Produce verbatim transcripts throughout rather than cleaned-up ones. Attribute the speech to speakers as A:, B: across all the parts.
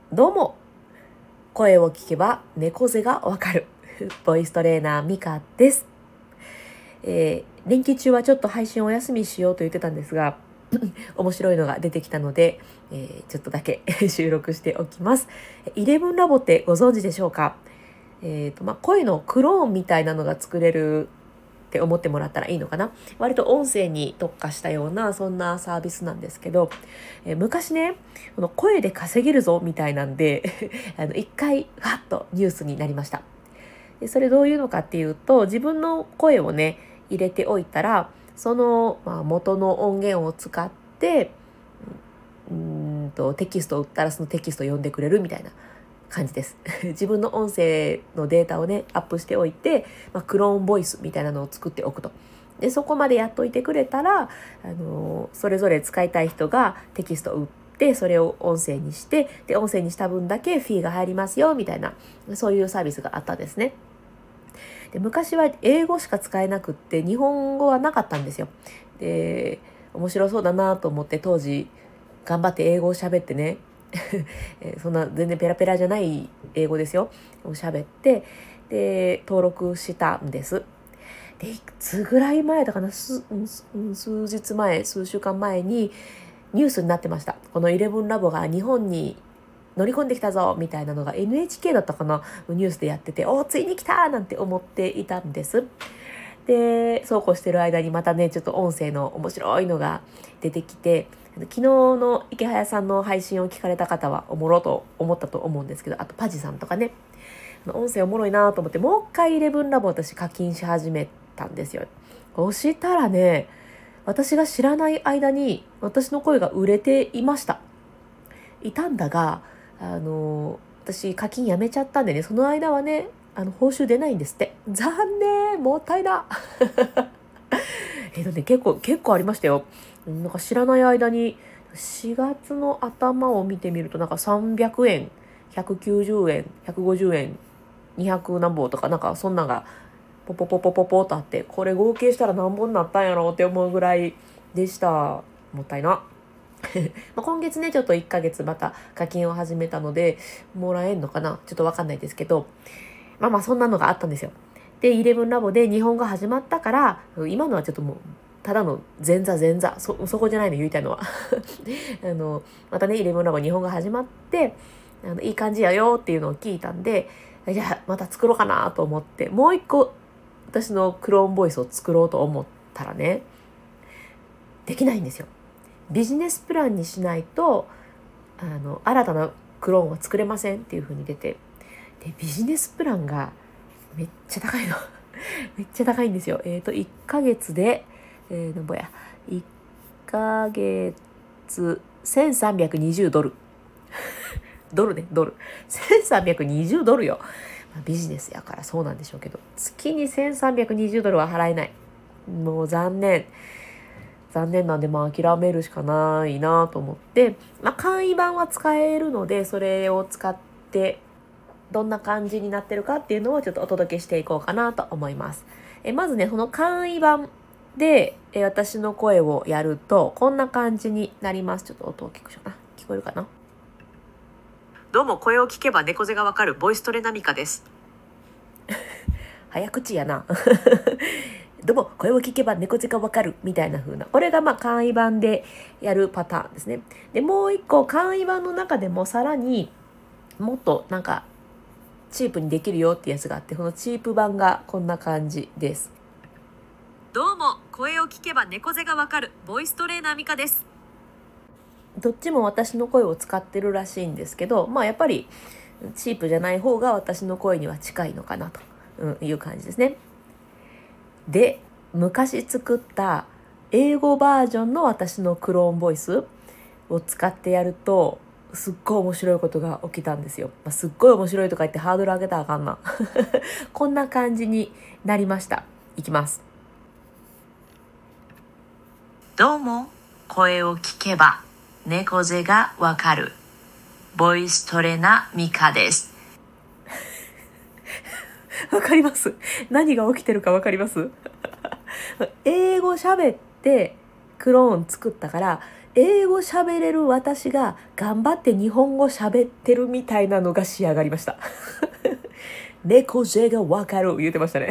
A: どうも、声を聞けば猫背がわかるボイストレーナーミカです、えー、連休中はちょっと配信お休みしようと言ってたんですが面白いのが出てきたので、えー、ちょっとだけ収録しておきます。イレブンラボってご存知でしょうか？えーとまあ、声のクローンみたいなのが作れるって思ってもらったらいいのかな。割と音声に特化したようなそんなサービスなんですけど、えー昔ね、この声で稼げるぞみたいなんであの一回ファッとニュースになりました。でそれどういうのかっていうと、自分の声をね入れておいたら、その、まあ、元の音源を使ってうーんとテキストを打ったらそのテキストを読んでくれるみたいな感じです自分の音声のデータをねアップしておいて、まあ、クローンボイスみたいなのを作っておくと。でそこまでやっといてくれたら、あのそれぞれ使いたい人がテキストを打ってそれを音声にして、で音声にした分だけフィーが入りますよみたいな、そういうサービスがあったんですね。で昔は英語しか使えなくって日本語はなかったんですよ。で面白そうだなと思って当時頑張って英語を喋ってねそんな全然ペラペラじゃない英語ですよを喋って、で登録したんです。でいつぐらい前だかな、数日前数週間前にニュースになってました。このイレブンラボが日本に乗り込んできたぞみたいなのが エヌエイチケー だったかな、ニュースでやってて、おついに来たなんて思っていたんです。でそうこうしてる間にまたねちょっと音声の面白いのが出てきて、昨日の池早さんの配信を聞かれた方はおもろと思ったと思うんですけど、あとパジさんとかね、音声おもろいなと思ってもう一回イレブンラボ私課金し始めたんですよ。押したらね、私が知らない間に私の声が売れていましたいたんだが、あの私課金やめちゃったんでね、その間はねあの報酬出ないんですって。残念、もったいなえっとね結構結構ありましたよ。なんか知らない間にしがつの頭を見てみると、なんかさんびゃくえん、ひゃくきゅうじゅうえん、ひゃくごじゅうえん、にひゃく何本とか、なんかそんなんがポポポポポポとあって、これ合計したら何本になったんやろうって思うぐらいでした。もったいなまあ今月ねちょっといっかげつまた課金を始めたのでもらえんのかな、ちょっとわかんないですけど、まあまあそんなのがあったんですよ。でイレブンラボで日本が始まったから、今のはちょっともうただの前座前座 そ, そこじゃないの言いたいのはあのまたねイレブンラボ日本が始まって、あのいい感じやよっていうのを聞いたんで、じゃあまた作ろうかなと思ってもう一個私のクローンボイスを作ろうと思ったらね、できないんですよ。ビジネスプランにしないとあの新たなクローンは作れませんっていう風に出て、でビジネスプランがめっちゃ高いのめっちゃ高いんですよ。えっといっかげつで、えー、なんぼやいっかげつせんさんびゃくにじゅうドルドルねドルせんさんびゃくにじゅうドルよ。まあ、ビジネスやからそうなんでしょうけど、月にせんさんびゃくにじゅうドルは払えない。もう残念残念なんで、まあ諦めるしかないなと思って、まあ簡易版は使えるのでそれを使ってどんな感じになってるかっていうのをちょっとお届けしていこうかなと思います。えまずね、その簡易版でえ私の声をやるとこんな感じになります。ちょっと音を大きくしようかな。聞こえるかな。どうも、声を聞けば猫背がわかるボイストレナミカです早口やなどうも、声を聞けば猫背がわかるみたいな風な、これがまあ簡易版でやるパターンですね。でもう一個簡易版の中でもさらにもっとなんかチープにできるよってやつがあって、そのチープ版がこんな感じです。どうも、声を聞けば猫背がわかるボイストレーナーミカです。どっちも私の声を使ってるらしいんですけど、まあやっぱりチープじゃない方が私の声には近いのかなという感じですね。で、昔作った英語バージョンの私のクローンボイスを使ってやるとすっごい面白いことが起きたんですよ。まあ、すっごい面白いとか言ってハードル上げたらあかんなこんな感じになりました。いきます。どうも、声を聞けば猫背がわかるボイストレナミカですわかります？何が起きてるかわかります？英語喋ってクローン作ったから英語喋れる私が頑張って日本語喋ってるみたいなのが仕上がりました。猫背がわかる言ってましたね。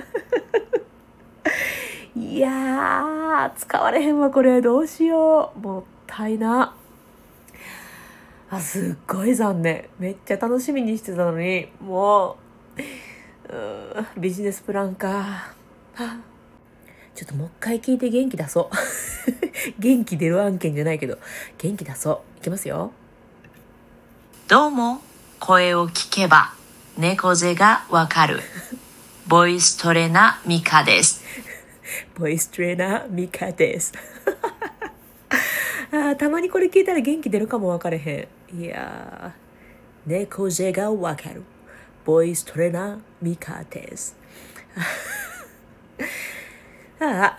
A: いやー、使われへんわこれ、どうしよう、もったいな。あ、すっごい残念。めっちゃ楽しみにしてたのに、もう、うーんビジネスプランか。ちょっともう一回聞いて元気出そう。元気出る案件じゃないけど、元気出そう。いきますよ。どうも、声を聞けば猫背がわかる。ボイストレーナーミカです。ボイストレーナーミカです。あ、たまにこれ聞いたら元気出るかもわかれへん。いやー、猫背がわかる。ボイストレーナーミカです。ああ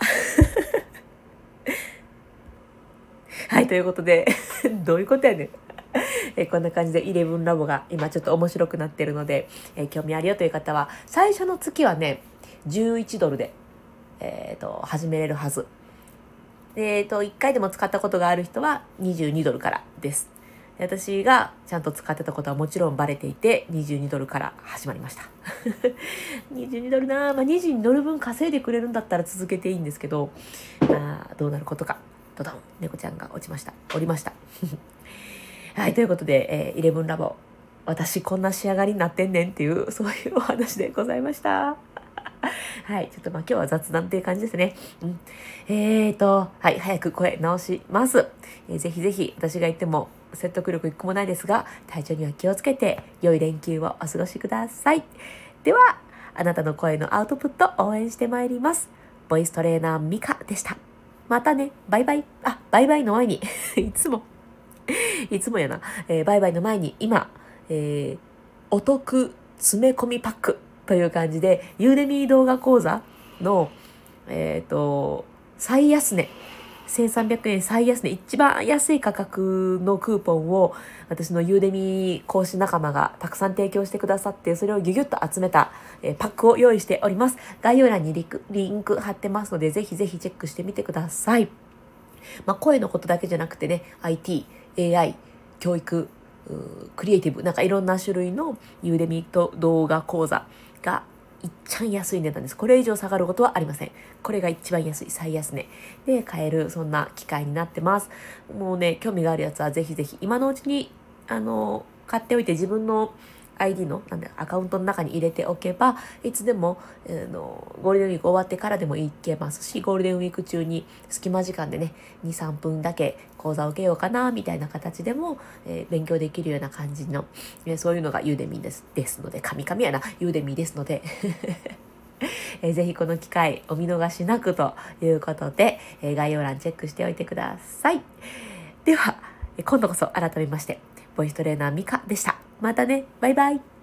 A: はい、ということでどういうことやねんえこんな感じでイレブンラボが今ちょっと面白くなってるので、え興味あるよという方は最初の月はねじゅういちドルで、えー、と始めれるはず。えー、といっかいでも使ったことがある人はにじゅうにドルからです。私がちゃんと使ってたことはもちろんバレていてにじゅうにドルから始まりました。にじゅうにドルな、まあ、にじゅうにドル分稼いでくれるんだったら続けていいんですけど、あどうなることか。ドドン、猫ちゃんが落ちました。降りました。はい、ということで、えー、イレブンラボ、私こんな仕上がりになってんねんっていう、そういうお話でございました。はい、ちょっとまあ今日は雑談っていう感じですね。うん、えーと、はい、早く声直します。えー、ぜひぜひ私が言っても説得力一個もないですが、体調には気をつけて良い連休をお過ごしください。では、あなたの声のアウトプット応援してまいります。ボイストレーナーミカでした。またね、バイバイ。あ、バイバイの前に、いつも、いつもやな、えー、バイバイの前に今、えー、お得詰め込みパックという感じで、ユーデミー動画講座の、えっと、最安値、せんさんびゃくえん最安値、一番安い価格のクーポンを私のユーデミ講師仲間がたくさん提供してくださって、それをギュギュッと集めた、えー、パックを用意しております。概要欄にリンク、リンク貼ってますので、ぜひぜひチェックしてみてください。まあ、声のことだけじゃなくてね、アイティー、エーアイ、教育、クリエイティブ、なんかいろんな種類のユーデミと動画講座がいっちゃん安い値段です。これ以上下がることはありません。これが一番安い、最安値で買える、そんな機会になってます。もうね、興味があるやつはぜひぜひ今のうちにあの買っておいて、自分の アイディー のなんだアカウントの中に入れておけば、いつでも、えー、のゴールデンウィーク終わってからでもいけますし、ゴールデンウィーク中に隙間時間でね にさんぷんだけ講座を受けようかなみたいな形でも、えー、勉強できるような感じの、えー、そういうのがユーデミーですですので、神々やなユーデミーですのでえー、ぜひこの機会お見逃しなくということで、えー、概要欄チェックしておいてください。では今度こそ改めましてボイストレーナーミカでした。またね、バイバイ。